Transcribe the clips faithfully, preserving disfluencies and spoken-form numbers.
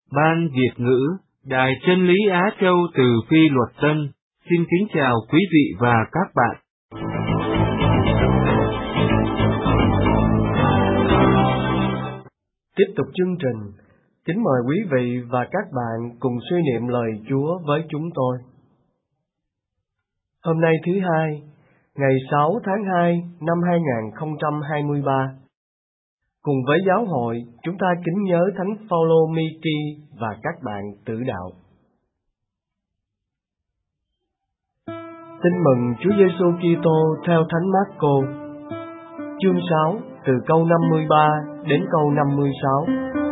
Ban Việt ngữ, Đài Chân lý Á Châu từ Phi Luật Tân, xin kính chào quý vị và các bạn. Tiếp tục chương trình, kính mời quý vị và các bạn cùng suy niệm lời Chúa với chúng tôi. Hôm nay thứ hai, ngày sáu tháng hai năm hai nghìn không trăm hai mươi ba, cùng với giáo hội, chúng ta kính nhớ Thánh Phaolô Miki và các bạn tử đạo. Tin mừng Chúa Giêsu Kitô theo Thánh Mác-cô, chương sáu, từ câu năm mươi ba đến câu năm mươi sáu.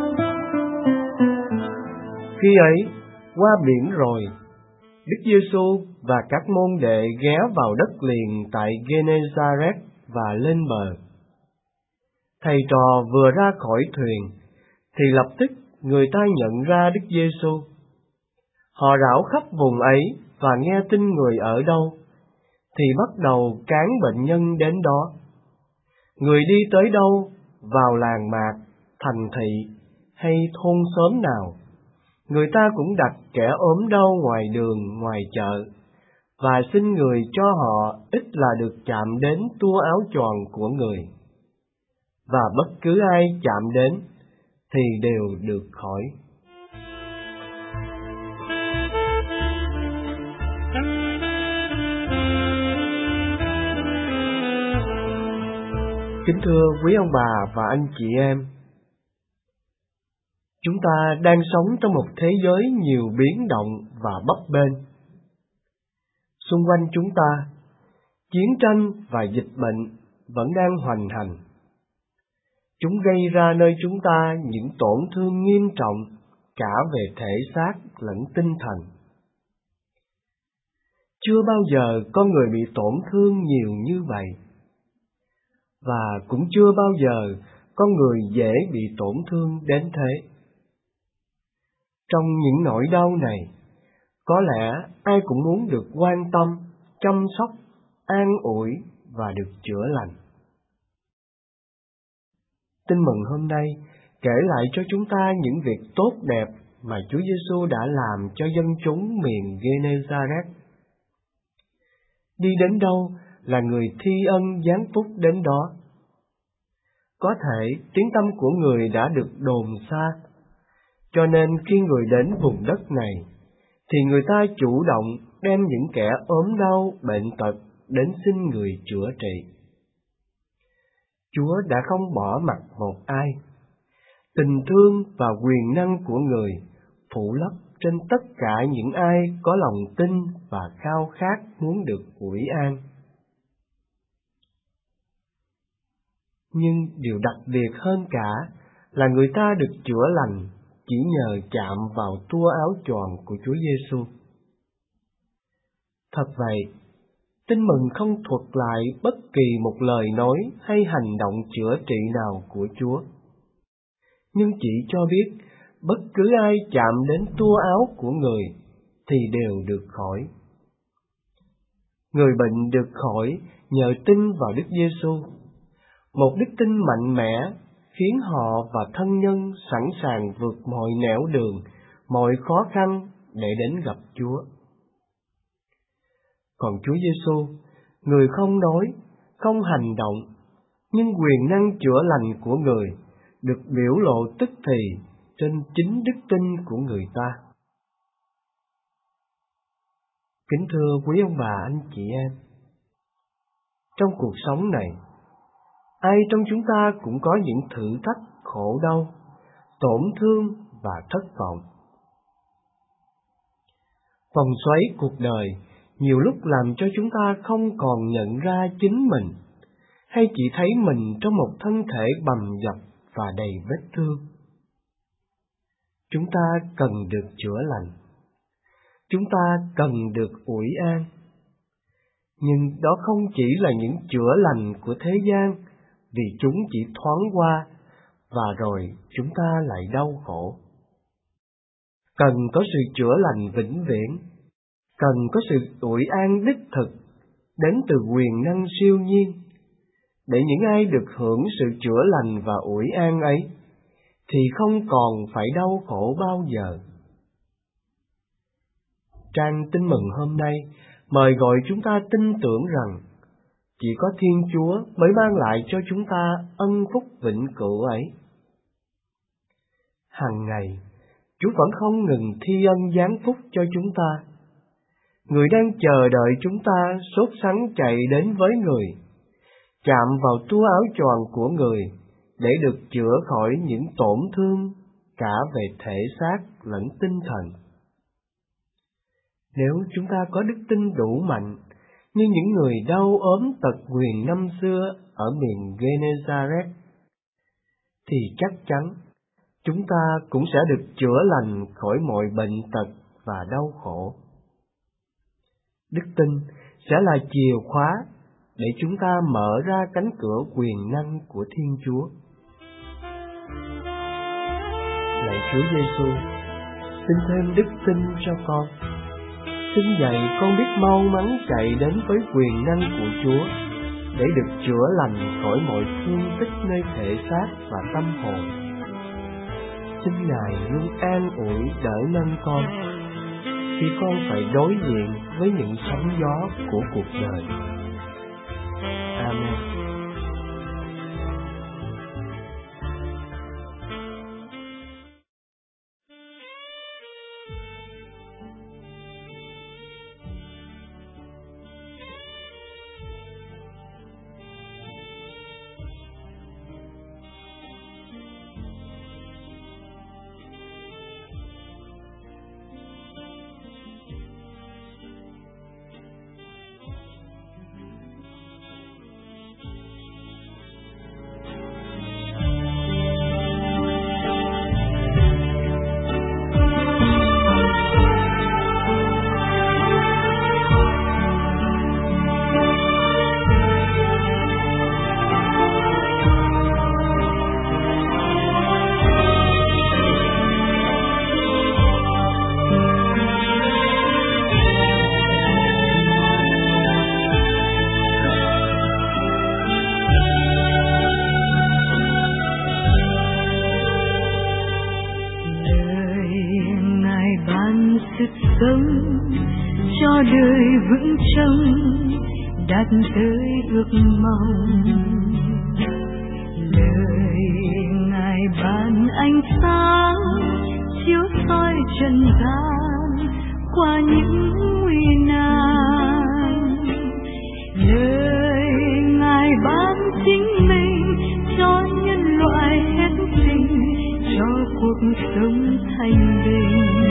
Khi ấy, qua biển rồi, Đức Giêsu và các môn đệ ghé vào đất liền tại Gê-nê-sa-rét và lên bờ. Thầy trò vừa ra khỏi thuyền, thì lập tức người ta nhận ra Đức Giêsu. Họ rảo khắp vùng ấy và nghe tin người ở đâu, thì bắt đầu cán bệnh nhân đến đó. Người đi tới đâu, vào làng mạc, thành thị hay thôn xóm nào, người ta cũng đặt kẻ ốm đau ngoài đường, ngoài chợ, và xin người cho họ ít là được chạm đến tua áo choàng của người. Và bất cứ ai chạm đến thì đều được khỏi. Kính thưa quý ông bà và anh chị em, chúng ta đang sống trong một thế giới nhiều biến động và bấp bênh. Xung quanh chúng ta, chiến tranh và dịch bệnh vẫn đang hoành hành. Chúng gây ra nơi chúng ta những tổn thương nghiêm trọng cả về thể xác lẫn tinh thần. Chưa bao giờ con người bị tổn thương nhiều như vậy, và cũng chưa bao giờ con người dễ bị tổn thương đến thế. Trong những nỗi đau này, có lẽ ai cũng muốn được quan tâm, chăm sóc, an ủi và được chữa lành. Tin mừng hôm nay kể lại cho chúng ta những việc tốt đẹp mà Chúa Giêsu đã làm cho dân chúng miền Gê-nê-sa-rét. Đi đến đâu là người thi ân giáng phúc đến đó. Có thể tiếng tăm của người đã được đồn xa, cho nên khi người đến vùng đất này, thì người ta chủ động đem những kẻ ốm đau, bệnh tật đến xin người chữa trị. Chúa đã không bỏ mặc một ai. Tình thương và quyền năng của người phủ lấp trên tất cả những ai có lòng tin và khao khát muốn được ủi an. Nhưng điều đặc biệt hơn cả là người ta được chữa lành chỉ nhờ chạm vào tua áo choàng của Chúa Giêsu. Thật vậy, tin mừng không thuật lại bất kỳ một lời nói hay hành động chữa trị nào của Chúa, nhưng chỉ cho biết bất cứ ai chạm đến tua áo của người thì đều được khỏi. Người bệnh được khỏi nhờ tin vào Đức Giêsu, một đức tin mạnh mẽ khiến họ và thân nhân sẵn sàng vượt mọi nẻo đường, mọi khó khăn để đến gặp Chúa. Còn Chúa Giêsu, người không nói, không hành động, nhưng quyền năng chữa lành của người được biểu lộ tức thì trên chính đức tin của người ta. Kính thưa quý ông bà anh chị em, trong cuộc sống này, ai trong chúng ta cũng có những thử thách, khổ đau, tổn thương và thất vọng. Vòng xoáy cuộc đời nhiều lúc làm cho chúng ta không còn nhận ra chính mình, hay chỉ thấy mình trong một thân thể bầm dập và đầy vết thương. Chúng ta cần được chữa lành. Chúng ta cần được ủi an. Nhưng đó không chỉ là những chữa lành của thế gian, vì chúng chỉ thoáng qua, và rồi chúng ta lại đau khổ. Cần có sự chữa lành vĩnh viễn, cần có sự ủi an đích thực, đến từ quyền năng siêu nhiên, để những ai được hưởng sự chữa lành và ủi an ấy, thì không còn phải đau khổ bao giờ. Trang Tin Mừng hôm nay mời gọi chúng ta tin tưởng rằng chỉ có Thiên Chúa mới mang lại cho chúng ta ân phúc vĩnh cửu ấy. Hằng ngày, Chúa vẫn không ngừng thi ân giáng phúc cho chúng ta. Người đang chờ đợi chúng ta sốt sắng chạy đến với Người, chạm vào tua áo choàng của Người để được chữa khỏi những tổn thương cả về thể xác lẫn tinh thần. Nếu chúng ta có đức tin đủ mạnh như những người đau ốm tật nguyền năm xưa ở miền Gennesaret, thì chắc chắn chúng ta cũng sẽ được chữa lành khỏi mọi bệnh tật và đau khổ. Đức tin sẽ là chìa khóa để chúng ta mở ra cánh cửa quyền năng của Thiên Chúa. Lạy Chúa Giêsu, xin thêm đức tin cho con. Xin dạy con biết mau mắn chạy đến với quyền năng của Chúa để được chữa lành khỏi mọi thương tích nơi thể xác và tâm hồn. Xin Ngài luôn an ủi đỡ nâng con khi con phải đối diện với những sóng gió của cuộc đời. Amen. cho đời vững trông đạt tới ước mong. Lời Ngài ban ánh sáng chiếu soi trần gian qua những nguy nan. Lời Ngài ban chính mình cho nhân loại hết tình, cho cuộc sống thanh bình.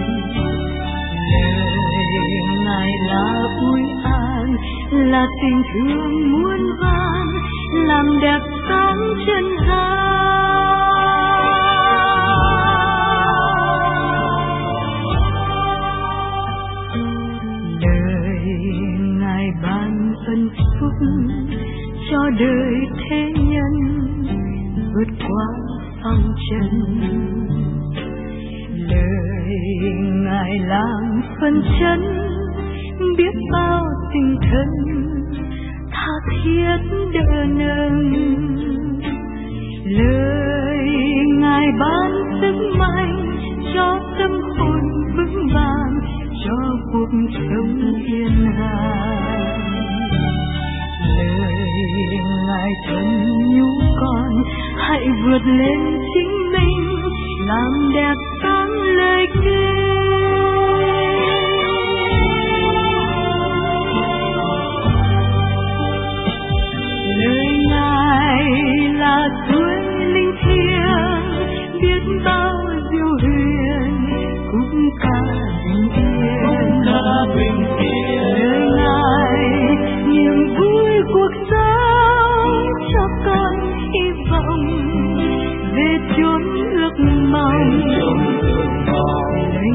Lời Ngài là ủi an, là tình thương muôn vàn, làm đẹp sáng chân gian. Đời Ngài ban ân phúc cho đời thế nhân vượt qua phong trần. Lời Ngài làm phân chân biết bao tình thân tha thiết đỡ nâng. Lời Ngài ban sức mạnh cho tâm hồn vững vàng, cho cuộc sống yên hòa. Lời Ngài thân nhủ con hãy vượt lên chính mình, làm đẹp sáng lời kêu. Lời Ngài là suối linh thiêng, biết bao diệu huyền cũng cả bình yên. Lời Ngài niềm vui cuộc sống, cho con hy vọng về chốn ước mong. Lời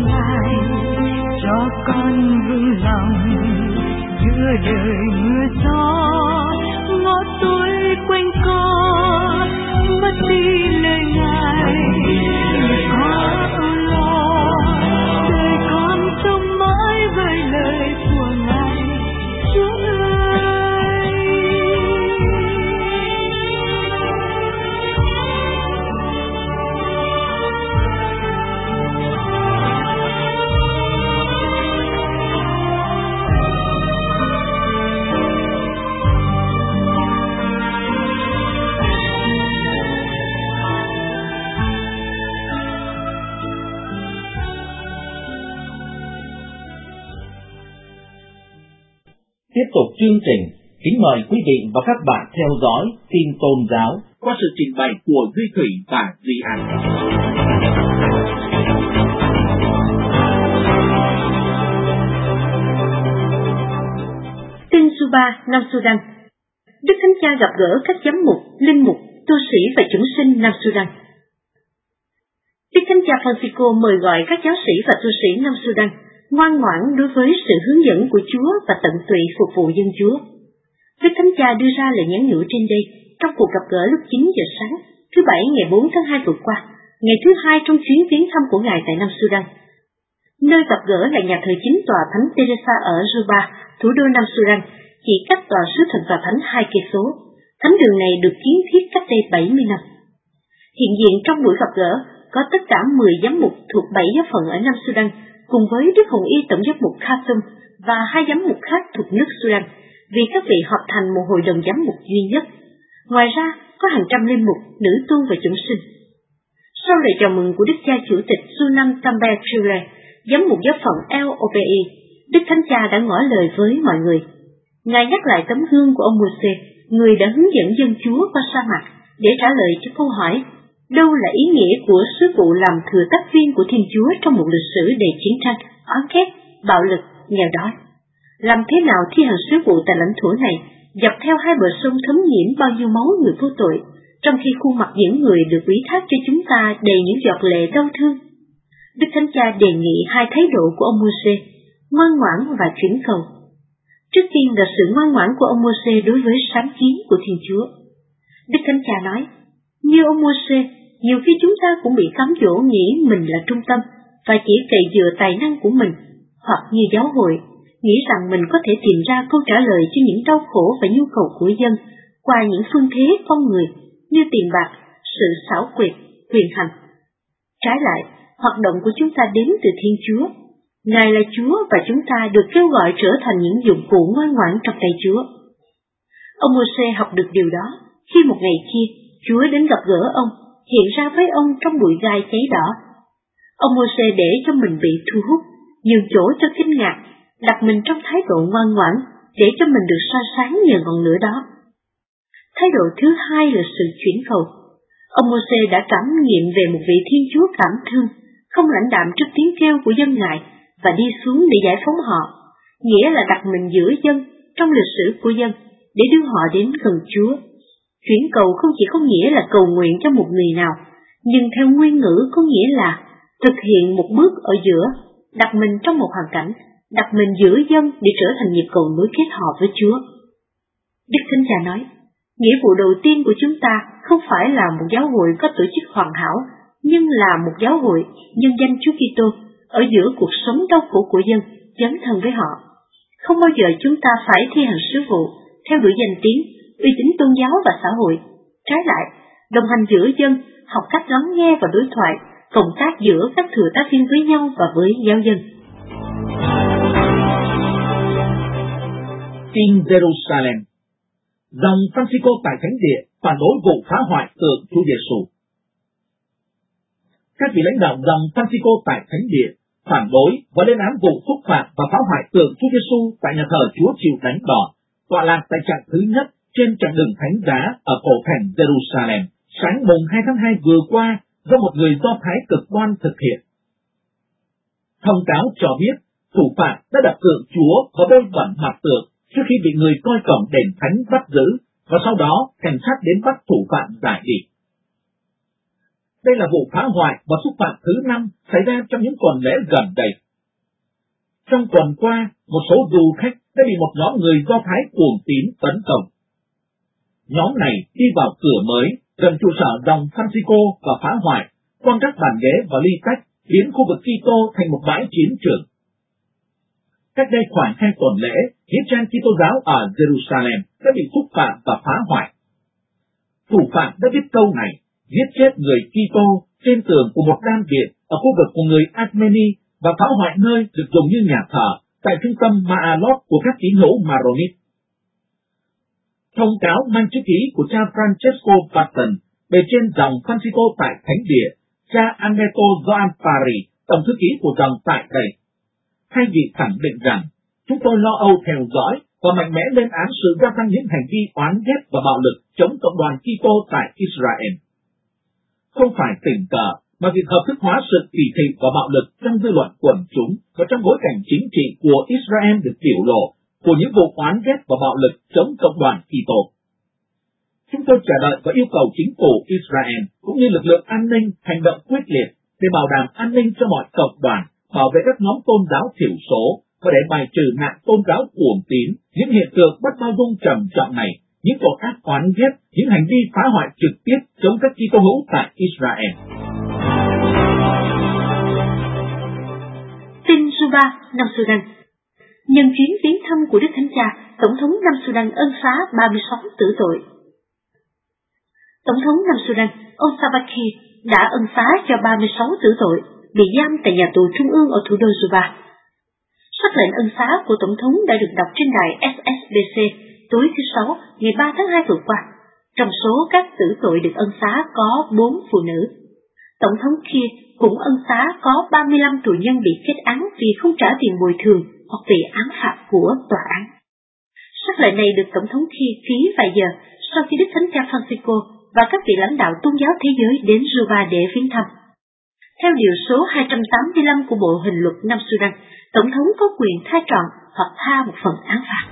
Tiếp tục chương trình, kính mời quý vị và các bạn theo dõi tin tôn giáo qua sự trình bày của Duy Thủy và Duy An. Tin Suba, Nam Sudan. Đức Thánh Cha gặp gỡ các giám mục, linh mục, tu sĩ và chúng sinh Nam Sudan. Đức Thánh Cha Francisco mời gọi các giáo sĩ và tu sĩ Nam Sudan ngoan ngoãn đối với sự hướng dẫn của Chúa và tận tụy phục vụ dân Chúa. Đức Thánh Cha đưa ra lời nhắn nhủ trên đây trong cuộc gặp gỡ lúc chín giờ sáng, thứ Bảy ngày bốn tháng hai vừa qua, ngày thứ hai trong chuyến viếng thăm của Ngài tại Nam Sudan. Nơi gặp gỡ là nhà thờ chính tòa Thánh Teresa ở Juba, thủ đô Nam Sudan, chỉ cách tòa sứ thần tòa Thánh hai cây số. Thánh đường này được kiến thiết cách đây bảy mươi năm. Hiện diện trong buổi gặp gỡ có tất cả mười giám mục thuộc bảy giáo phận ở Nam Sudan, cùng với Đức Hồng Y Tổng giám mục Khartoum và hai giám mục khác thuộc nước Sudan, vì các vị họp thành một hội đồng giám mục duy nhất. Ngoài ra, có hàng trăm linh mục, nữ tu và chúng sinh. Sau lời chào mừng của Đức cha Chủ tịch Sunam Tambe Chule, giám mục giáo phận L O P I, Đức Thánh Cha đã ngỏ lời với mọi người. Ngài nhắc lại tấm gương của ông Mô-sê, người đã hướng dẫn dân Chúa qua sa mạc để trả lời cho câu hỏi đâu là ý nghĩa của sứ vụ làm thừa tác viên của Thiên Chúa trong một lịch sử đầy chiến tranh, oán ghét, bạo lực, nghèo đói. Làm thế nào thi hành sứ vụ tại lãnh thổ này, dọc theo hai bờ sông thấm nhiễm bao nhiêu máu người vô tội, trong khi khuôn mặt những người được ủy thác cho chúng ta đầy những giọt lệ đau thương. Đức Thánh Cha đề nghị hai thái độ của ông Mô-sê, ngoan ngoãn và chuyển cầu. Trước tiên là sự ngoan ngoãn của ông Mô-sê đối với sáng kiến của Thiên Chúa. Đức Thánh Cha nói, như ông Mô-sê, nhiều khi chúng ta cũng bị cám dỗ nghĩ mình là trung tâm và chỉ cậy dựa tài năng của mình, hoặc như giáo hội, nghĩ rằng mình có thể tìm ra câu trả lời cho những đau khổ và nhu cầu của dân qua những phương thế con người như tiền bạc, sự xảo quyệt, quyền hành. Trái lại, hoạt động của chúng ta đến từ Thiên Chúa. Ngài là Chúa và chúng ta được kêu gọi trở thành những dụng cụ ngoan ngoãn trong tay Chúa. Ông Mô-sê học được điều đó khi một ngày kia Chúa đến gặp gỡ ông, hiện ra với ông trong bụi gai cháy đỏ. Ông Mô-sê để cho mình bị thu hút, nhường chỗ cho kinh ngạc, đặt mình trong thái độ ngoan ngoãn để cho mình được soi sáng nhờ ngọn lửa đó. Thái độ thứ hai là sự chuyển cầu. Ông Mô-sê đã cảm nghiệm về một vị Thiên Chúa cảm thương, không lãnh đạm trước tiếng kêu của dân Ngài và đi xuống để giải phóng họ, nghĩa là đặt mình giữa dân trong lịch sử của dân để đưa họ đến gần Chúa. Chuyển cầu không chỉ có nghĩa là cầu nguyện cho một người nào, nhưng theo nguyên ngữ có nghĩa là thực hiện một bước ở giữa, đặt mình trong một hoàn cảnh, đặt mình giữa dân để trở thành nhịp cầu nối kết họ với Chúa. Đức Thánh Cha nói, nghĩa vụ đầu tiên của chúng ta không phải là một giáo hội có tổ chức hoàn hảo, nhưng là một giáo hội nhân danh Chúa Kitô ở giữa cuộc sống đau khổ của dân, dấn thân với họ. Không bao giờ chúng ta phải thi hành sứ vụ theo đuổi danh tiếng, uy tín tôn giáo và xã hội. Trái lại, đồng hành giữa dân, học cách lắng nghe và đối thoại, cộng tác giữa các thừa tác viên với nhau và với giáo dân. Tin Jerusalem. Dòng Francisco tại Thánh Địa phản đối vụ phá hoại tượng Chúa Giêsu. Các vị lãnh đạo dòng Francisco tại Thánh Địa phản đối và lên án vụ xúc phạm và phá hoại tượng Chúa Giêsu tại nhà thờ Chúa chịu đánh đỏ, tọa lạc tại trạm thứ nhất trên chặng đường thánh giá ở cổ thành Jerusalem sáng mùng hai tháng hai vừa qua do một người Do Thái cực đoan thực hiện. Thông cáo cho biết thủ phạm đã đập tượng Chúa và bôi bẩn mặt tượng trước khi bị người coi cổng đền thánh bắt giữ, và sau đó cảnh sát đến bắt thủ phạm giải đi. Đây là vụ phá hoại và xúc phạm thứ năm xảy ra trong những tuần lễ gần đây. Trong tuần qua, một số du khách đã bị một nhóm người Do Thái cuồng tín tấn công. Nhóm này đi vào cửa mới gần trụ sở dòng Francisco và phá hoại, quăng các bàn ghế và ly tách, biến khu vực Kitô thành một bãi chiến trường. Cách đây khoảng hai tuần lễ, nghĩa trang Kitô giáo ở Jerusalem đã bị xúc phạm và phá hoại. Thủ phạm đã viết câu này, giết chết người Kitô trên tường của một đan viện ở khu vực của người Armeni và phá hoại nơi được dùng như nhà thờ tại trung tâm Maalot của các tín hữu Maronit. Thông cáo mang chữ ký của cha Francesco Patton bề trên dòng Francisco tại Thánh Địa, cha Anneto Gioan Pari, tổng thư ký của dòng tại đây. Thay vì khẳng định rằng chúng tôi lo âu theo dõi và mạnh mẽ lên án sự gia tăng những hành vi oán ghét và bạo lực chống cộng đoàn Kitô tại Israel. Không phải tình cờ mà việc hợp thức hóa sự kỳ thị và bạo lực trong dư luận quần chúng và trong bối cảnh chính trị của Israel được biểu lộ của những vụ oán ghét và bạo lực chống cộng đoàn Kitô. Chúng tôi chờ đợi và yêu cầu chính phủ Israel cũng như lực lượng an ninh hành động quyết liệt để bảo đảm an ninh cho mọi cộng đoàn, bảo vệ các nhóm tôn giáo thiểu số và để bài trừ nạn tôn giáo cuồng tín, những hiện tượng bất bao dung trầm trọng này, những tội ác oán ghét, những hành vi phá hoại trực tiếp chống các Kitô hữu tại Israel. Tin Juba, Nam Sudan. Nhân chuyến viếng thăm của Đức Thánh Cha, Tổng thống Nam Sudan ân xá ba mươi sáu tử tội. Tổng thống Nam Sudan, ông Salva Kiir đã ân xá cho ba mươi sáu tử tội bị giam tại nhà tù trung ương ở thủ đô Juba. Sắc lệnh ân xá của Tổng thống đã được đọc trên đài ét ét bê xê tối thứ Sáu, ngày ba tháng hai vừa qua. Trong số các tử tội được ân xá có bốn phụ nữ. Tổng thống Kiir cũng ân xá có ba mươi lăm tù nhân bị kết án vì không trả tiền bồi thường hoặc vì án phạt của tòa án. Sắc lệnh này được Tổng thống Kiir ký vài giờ sau khi Đức Thánh Cha Francisco và các vị lãnh đạo tôn giáo thế giới đến Juba để viếng thăm. Theo điều số hai trăm tám mươi lăm của Bộ Hình luật Nam Sudan, Tổng thống có quyền tha trọn hoặc tha một phần án phạt.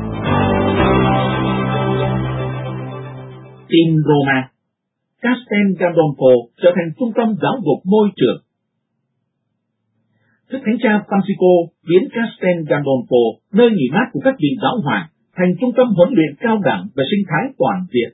Tin Roma. Castel Gandolfo trở thành trung tâm giáo dục môi trường. Đức Thánh Cha Francisco biến Castel Gandolfo, nơi nghỉ mát của các vị giáo hoàng, thành trung tâm huấn luyện cao đẳng về sinh thái toàn diện.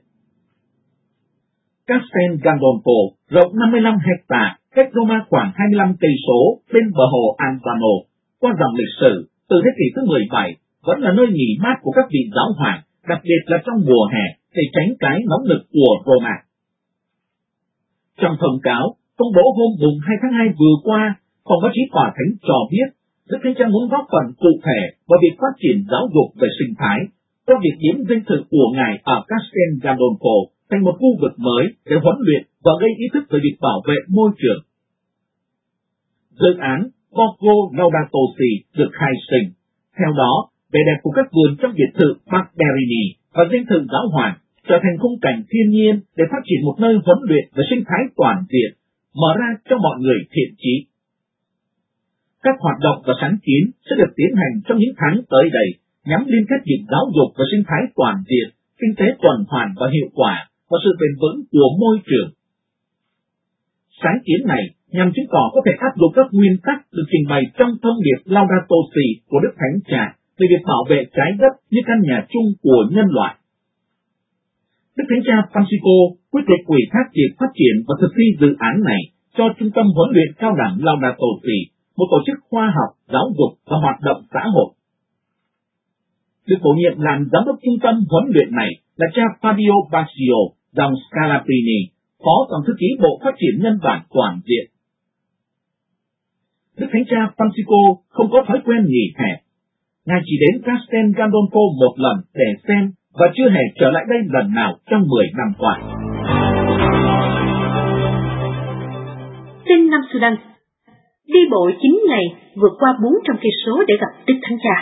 Castel Gandolfo rộng năm mươi lăm héc-ta, cách Roma khoảng hai mươi lăm cây số bên bờ hồ Albano. Qua dòng lịch sử, từ thế kỷ thứ mười bảy, vẫn là nơi nghỉ mát của các vị giáo hoàng, đặc biệt là trong mùa hè, để tránh cái nóng nực của Roma. Trong thông cáo công bố hôm mùng hai tháng hai vừa qua, Phòng báo chí Tòa Thánh cho biết, Đức Thánh Cha muốn góp phần cụ thể vào việc phát triển giáo dục về sinh thái, qua việc biến dinh thự của Ngài ở Castel Gandolfo thành một khu vực mới để huấn luyện và gây ý thức về việc bảo vệ môi trường. Dự án Borgo Laudato Si được khai sinh. Theo đó, vẻ đẹp của các vườn trong biệt thự Barberini và dinh thự giáo hoàng trở thành khung cảnh thiên nhiên để phát triển một nơi huấn luyện về sinh thái toàn diện, mở ra cho mọi người thiện chí. Các hoạt động và sáng kiến sẽ được tiến hành trong những tháng tới đây, nhằm liên kết việc giáo dục và sinh thái toàn diện, kinh tế tuần hoàn và hiệu quả, và sự bền vững của môi trường. Sáng kiến này nhằm chứng tỏ có thể áp dụng các nguyên tắc được trình bày trong thông điệp Laudato Si của Đức Thánh Cha về việc bảo vệ trái đất như căn nhà chung của nhân loại. Đức Thánh Cha Francisco quyết định ủy thác việc phát triển và thực thi dự án này cho Trung tâm huấn luyện cao đẳng Laudato Si, một tổ chức khoa học, giáo dục và hoạt động xã hội. Được bổ nhiệm làm giám đốc trung tâm huấn luyện này là cha Fabio Baccio dòng Scalaprini, Phó Tổng thư ký Bộ Phát triển Nhân bản Toàn diện. Đức Thánh Cha Francisco không có thói quen nghỉ hè. Ngài chỉ đến Castel Gandolfo một lần để xem và chưa hề trở lại đây lần nào trong mười năm qua. Tin Nam Sudan. Đi bộ chín ngày vượt qua bốn trăm cây số để gặp Đức Thánh Cha.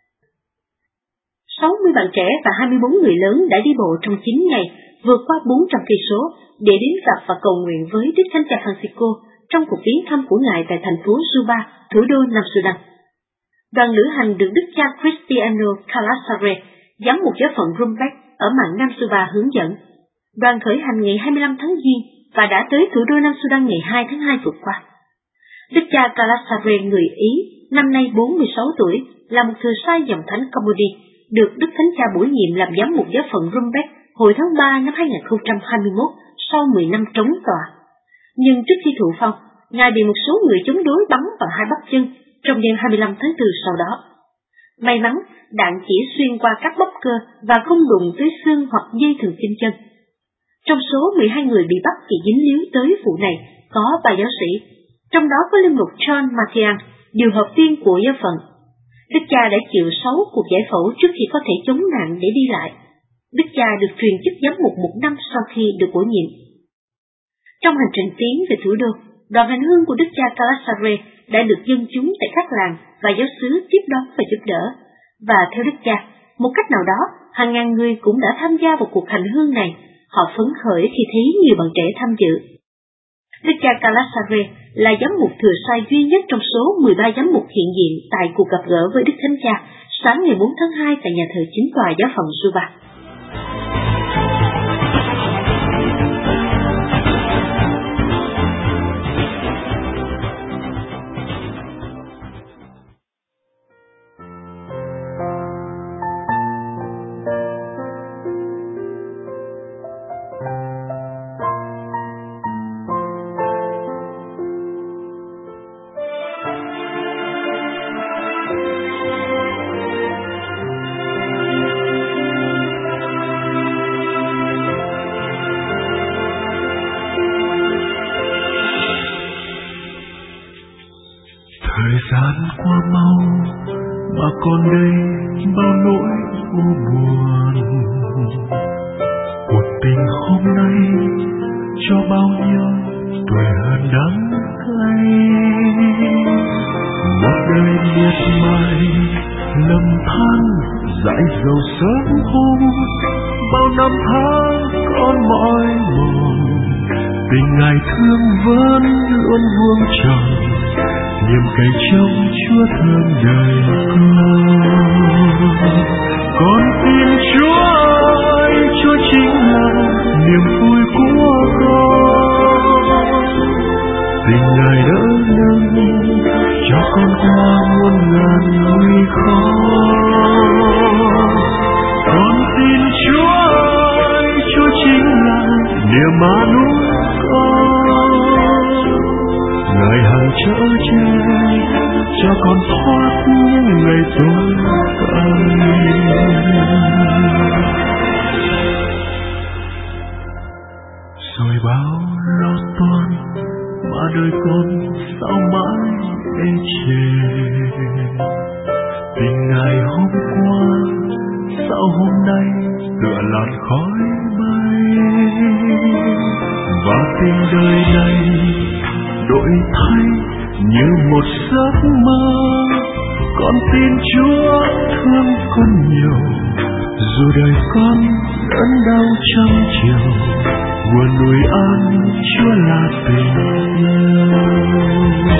sáu mươi bạn trẻ và hai mươi bốn người lớn đã đi bộ trong chín ngày vượt qua bốn trăm cây số để đến gặp và cầu nguyện với Đức Thánh Cha Francisco trong cuộc viếng thăm của Ngài tại thành phố Juba, thủ đô Nam Sudan. Đoàn lữ hành được Đức cha Cristiano Calasare, giám mục giáo phận Rumbek ở mạn Nam Suba hướng dẫn. Đoàn khởi hành ngày hai mươi lăm tháng Giêng và đã tới thủ đô Nam Sudan ngày hai tháng hai vừa qua. Đức cha Calasare, người Ý, năm nay bốn mươi sáu tuổi, là một thừa sai dòng thánh Cambodia, được Đức Thánh Cha bổ nhiệm làm giám mục giáo phận Rumbek hồi tháng ba năm hai nghìn không trăm hai mươi mốt sau mười năm trống tòa. Nhưng trước khi thụ phong, Ngài bị một số người chống đối bắn vào hai bắp chân trong đêm hai mươi lăm tháng tư sau đó. May mắn, đạn chỉ xuyên qua các bắp cơ và không đụng tới xương hoặc dây thần kinh chân. Trong số mười hai người bị bắt vì dính líu tới vụ này có ba giáo sĩ, trong đó có linh mục John Mathian, điều hợp viên của giáo phận. Đức cha đã chịu sáu cuộc giải phẫu trước khi có thể chống nạn để đi lại. Đức cha được truyền chức giám mục một năm sau khi được bổ nhiệm. Trong hành trình tiến về thủ đô, đoàn hành hương của Đức cha Calasare đã được dân chúng tại các làng và giáo xứ tiếp đón và giúp đỡ. Và theo Đức cha, Một cách nào đó, hàng ngàn người cũng đã tham gia vào cuộc hành hương này. Họ phấn khởi khi thấy nhiều bạn trẻ tham dự. Đức cha Calasare là giám mục thừa sai duy nhất trong số mười ba giám mục hiện diện tại cuộc gặp gỡ với Đức Thánh Cha sáng ngày bốn tháng hai tại nhà thờ chính tòa giáo phận Juba. Thời gian qua mau mà còn đây bao nỗi u buồn. Cuộc tình hôm nay cho bao nhiêu tuổi hờn đắng cay. Một đời miệt mài lầm than dãi dầu sớm hôm. Bao năm tháng con mỏi mòn, tình ngài thương vẫn luôn vuông tròn. Niềm cày trông Chúa thương đời con. Con tin Chúa ơi, Chúa chính là niềm vui của con. Tình ngài đỡ nâng cho con qua muôn ngàn nguy khó. Con tin Chúa ơi, Chúa chính là niềm an ủi con. Ngài hằng chở che cho con thoát những ngày tối cay. Rồi bao lo toan mà đời con sao mãi ê chề. Tình ngài hôm qua sao hôm nay tựa làn khói bay. Và tình đời này đổi thay như một giấc mơ. Con tin Chúa thương con nhiều, dù đời con đớn đau trăm chiều. Nguồn nuôi an Chúa là tình yêu.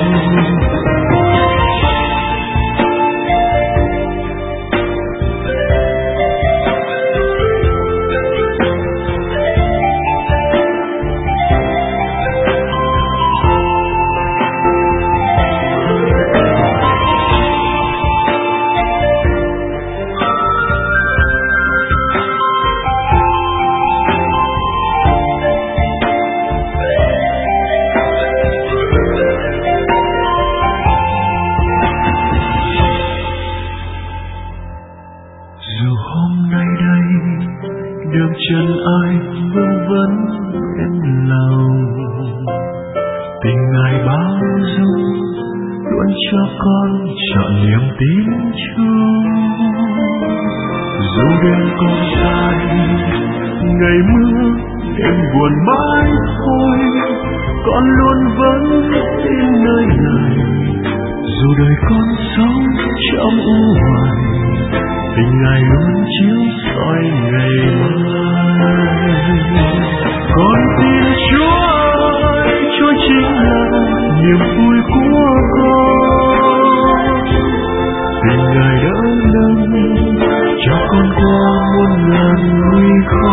đường chân ai vương vấn em lòng, tình ngài bao dung luôn cho con chọn niềm tin chung. Dù đêm còn dài ngày mưa đêm buồn mãi thôi, con luôn vẫn tin nơi này. Dù đời con sống trong u hoài, tình ngài luôn chiếu soi ngày mai. Con tin Chúa ơi, Chúa chính là niềm vui của con. Tình ngài đỡ nâng cho con qua muôn ngàn nguy khó.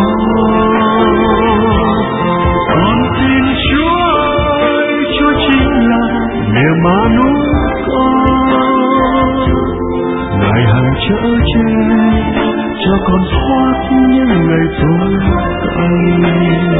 Con tin Chúa ơi, Chúa chính là niềm an ủi con. Ngài hằng chở che cho con thoát những ngày tối cay.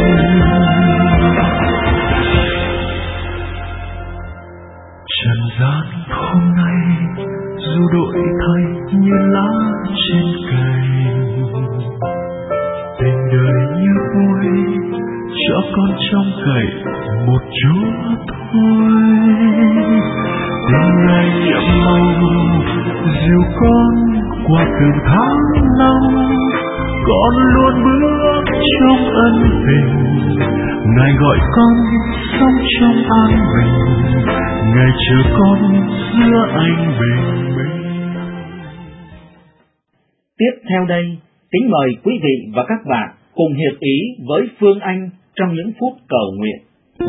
Trần gian hôm nay dù đổi thay như lá trên cành, tình đời như vui cho con trong cậy một Chúa thôi. Tình ngài nhiệm màu dìu con qua từng tháng năm, con luôn bước trong ân tình. Ngài gọi con sống trong an bình, Ngài chờ con giữa anh bình minh. Tiếp theo đây, kính mời quý vị và các bạn cùng hiệp ý với Phương Anh trong những phút cầu nguyện.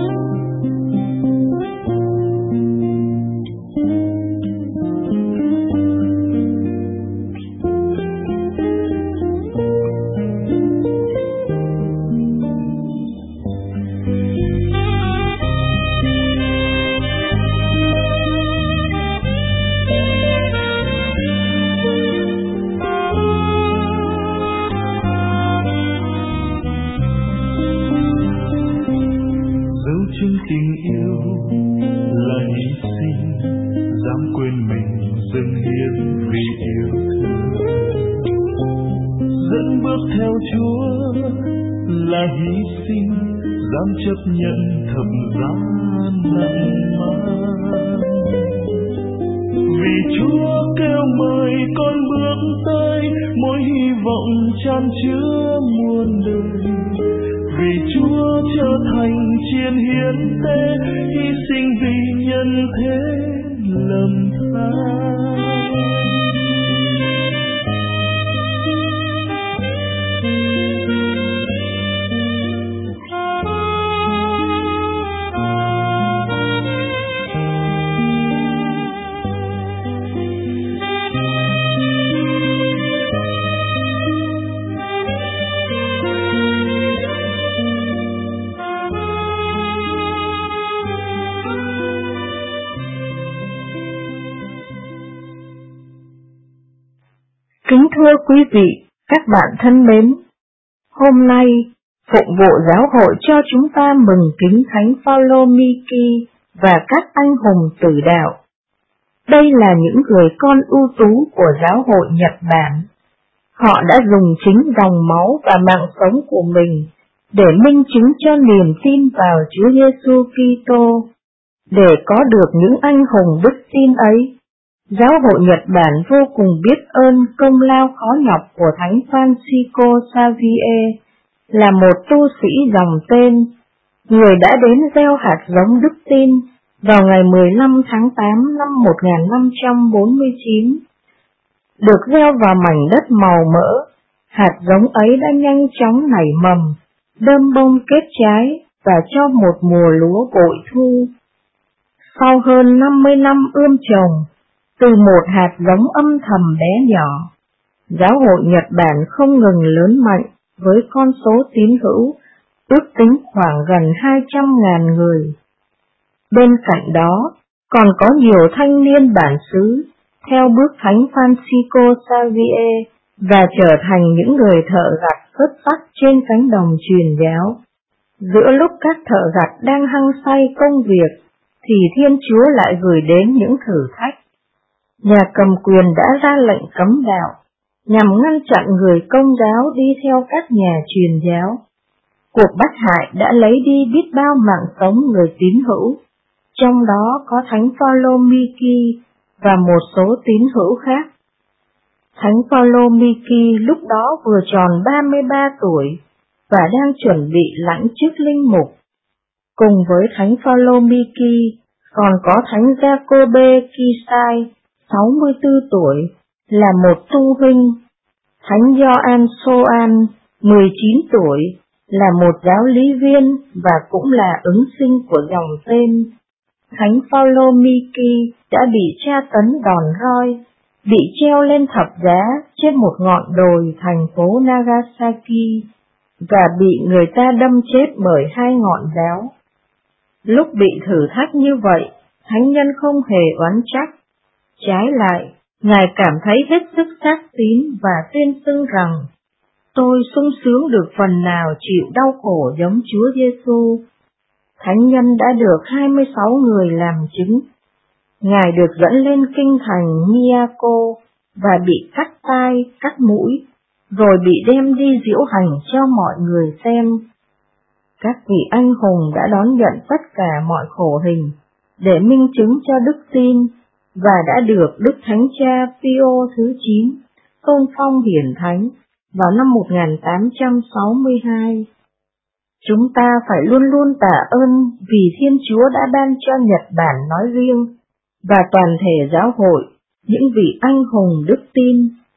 Tình yêu là hy sinh, dám quên mình dâng hiến vì yêu thương. Dẫn bước theo Chúa là hy sinh, dám chấp nhận thập giá nặng mang. Vì Chúa kêu mời con bước tới, mỗi hy vọng chan chứa muôn đời. Vì Chúa trở thành chiến hiến tế, hy sinh vì nhân thế lầm than. Kính thưa quý vị, các bạn thân mến, hôm nay, Phụng vụ Giáo hội cho chúng ta mừng kính Thánh Phaolô Mi-ki và các anh hùng tử đạo. Đây là những người con ưu tú của Giáo hội Nhật Bản. Họ đã dùng chính dòng máu và mạng sống của mình để minh chứng cho niềm tin vào Chúa Giêsu Kitô. Để có được những anh hùng đức tin ấy, Giáo hội Nhật Bản vô cùng biết ơn công lao khó nhọc của Thánh Francisco Xavier, là một tu sĩ dòng tên, người đã đến gieo hạt giống đức tin vào ngày mười lăm tháng tám năm một nghìn năm trăm bốn mươi chín. Được gieo vào mảnh đất màu mỡ, hạt giống ấy đã nhanh chóng nảy mầm, đơm bông kết trái và cho một mùa lúa bội thu. Sau hơn năm mươi năm ươm trồng, từ một hạt giống âm thầm bé nhỏ, Giáo hội Nhật Bản không ngừng lớn mạnh với con số tín hữu ước tính khoảng gần hai trăm nghìn người. Bên cạnh đó, còn có nhiều thanh niên bản xứ theo bước Thánh Francisco Xavier và trở thành những người thợ gặt xuất sắc trên cánh đồng truyền giáo. Giữa lúc các thợ gặt đang hăng say công việc, thì Thiên Chúa lại gửi đến những thử thách. Nhà cầm quyền đã ra lệnh cấm đạo, nhằm ngăn chặn người Công giáo đi theo các nhà truyền giáo. Cuộc bắt hại đã lấy đi biết bao mạng sống người tín hữu, trong đó có Thánh Phaolô Mi-ki và một số tín hữu khác. Thánh Phaolô Mi-ki lúc đó vừa tròn ba mươi ba tuổi và đang chuẩn bị lãnh chức linh mục. Cùng với Thánh Phaolô Mi-ki còn có Thánh Giacôbê Kisai, sáu mươi tư tuổi, là một tu huynh. Thánh Gioan Soan, mười chín tuổi, là một giáo lý viên và cũng là ứng sinh của dòng tên. Thánh Phaolô Mi-ki đã bị tra tấn đòn roi, bị treo lên thập giá trên một ngọn đồi thành phố Nagasaki và bị người ta đâm chết bởi hai ngọn giáo. Lúc bị thử thách như vậy, thánh nhân không hề oán trách. Trái lại, Ngài cảm thấy hết sức xác tín và tuyên xưng rằng: tôi sung sướng được phần nào chịu đau khổ giống Chúa Giêsu. Thánh nhân đã được hai mươi sáu người làm chứng. Ngài được dẫn lên kinh thành Miyako và bị cắt tai, cắt mũi, rồi bị đem đi diễu hành cho mọi người xem. Các vị anh hùng đã đón nhận tất cả mọi khổ hình để minh chứng cho đức tin, và đã được Đức Thánh Cha Pio thứ chín tôn phong hiển thánh vào năm một nghìn tám trăm sáu mươi hai. Chúng ta phải luôn luôn tạ ơn vì Thiên Chúa đã ban cho Nhật Bản nói riêng và toàn thể giáo hội những vị anh hùng đức tin.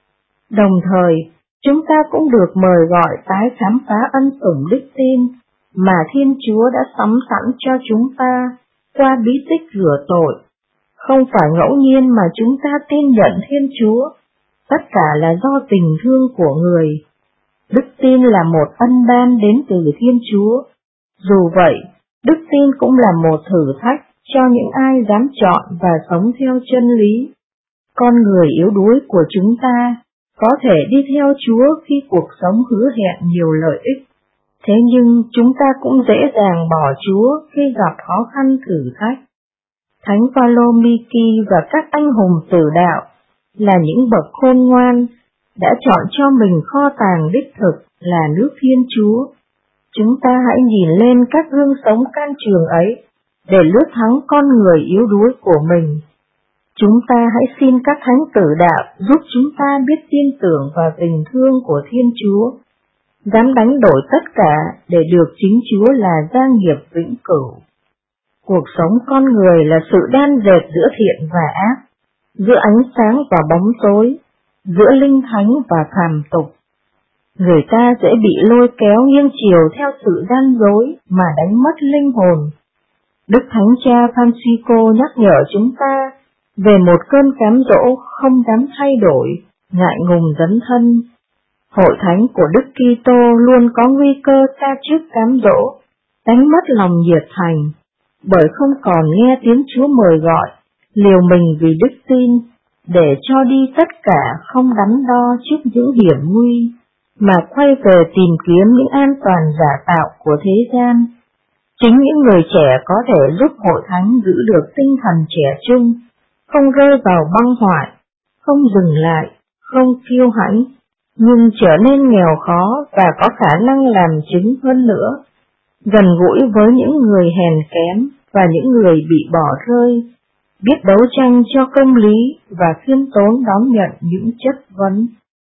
Đồng thời, chúng ta cũng được mời gọi tái khám phá ân sủng đức tin mà Thiên Chúa đã sắm sẵn cho chúng ta qua bí tích rửa tội. Không phải ngẫu nhiên mà chúng ta tin nhận Thiên Chúa, tất cả là do tình thương của người. Đức tin là một ân ban đến từ Thiên Chúa. Dù vậy, đức tin cũng là một thử thách cho những ai dám chọn và sống theo chân lý. Con người yếu đuối của chúng ta có thể đi theo Chúa khi cuộc sống hứa hẹn nhiều lợi ích. Thế nhưng chúng ta cũng dễ dàng bỏ Chúa khi gặp khó khăn thử thách. Thánh Phaolô Mi-ki và các anh hùng tử đạo là những bậc khôn ngoan, đã chọn cho mình kho tàng đích thực là nước Thiên Chúa. Chúng ta hãy nhìn lên các gương sống can trường ấy để lướt thắng con người yếu đuối của mình. Chúng ta hãy xin các thánh tử đạo giúp chúng ta biết tin tưởng vào tình thương của Thiên Chúa, dám đánh đổi tất cả để được chính Chúa là gia nghiệp vĩnh cửu. Cuộc sống con người là sự đan dệt giữa thiện và ác, giữa ánh sáng và bóng tối, giữa linh thánh và phàm tục. Người ta dễ bị lôi kéo nghiêng chiều theo sự gian dối mà đánh mất linh hồn. Đức Thánh Cha Francisco nhắc nhở chúng ta về một cơn cám dỗ không dám thay đổi, ngại ngùng dấn thân. Hội thánh của Đức Kitô luôn có nguy cơ xa trước cám dỗ, đánh mất lòng nhiệt thành, bởi không còn nghe tiếng Chúa mời gọi, liều mình vì đức tin, để cho đi tất cả không đắn đo trước những hiểm nguy, mà quay về tìm kiếm những an toàn giả tạo của thế gian. Chính những người trẻ có thể giúp hội thánh giữ được tinh thần trẻ trung, không rơi vào băng hoại, không dừng lại, không kiêu hãnh, nhưng trở nên nghèo khó và có khả năng làm chứng hơn nữa, gần gũi với những người hèn kém và những người bị bỏ rơi, biết đấu tranh cho công lý và khiêm tốn đón nhận những chất vấn.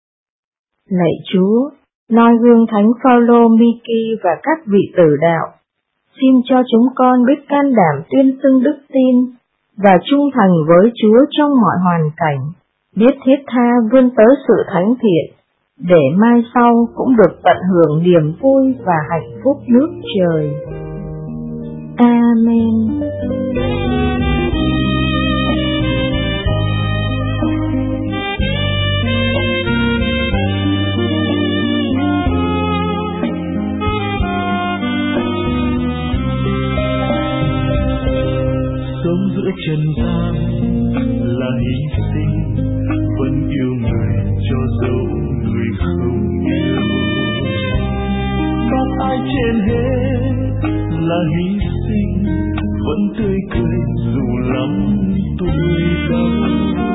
Lạy Chúa, noi gương Thánh Phaolô Mi-ki và các vị tử đạo, xin cho chúng con biết can đảm tuyên xưng đức tin và trung thành với Chúa trong mọi hoàn cảnh, biết thiết tha vươn tới sự thánh thiện, để mai sau cũng được tận hưởng niềm vui và hạnh phúc nước trời. Amen. Sống giữa trần gian là hy sinh, vẫn yêu người cho dẫu người không yêu. Các ai trên hết là hy sinh, vẫn tươi cười dù lắm tuổi đau.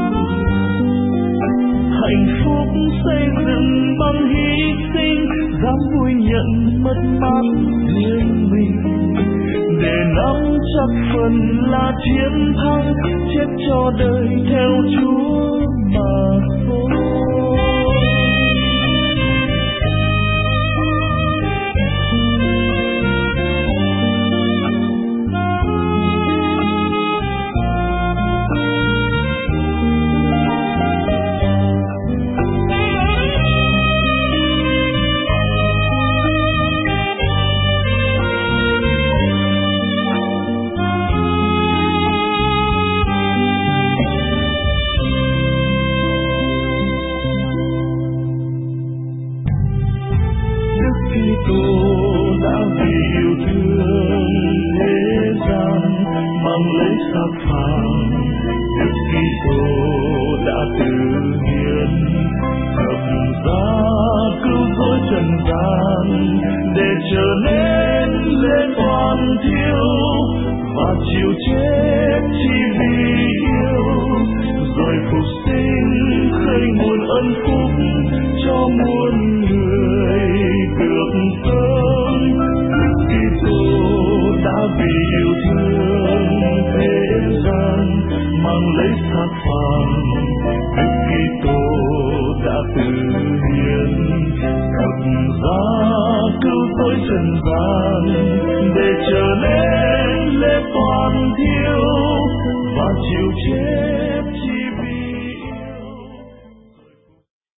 Hạnh phúc xây dựng bằng hy sinh, dám vui nhận mất mát riêng mình, để nắm chắc phần là chiến thắng, chết cho đời theo Chúa mà thôi.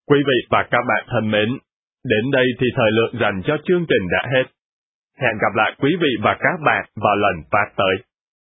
Quý vị và các bạn thân mến, đến đây thì thời lượng dành cho chương trình đã hết. Hẹn gặp lại quý vị và các bạn vào lần phát tới.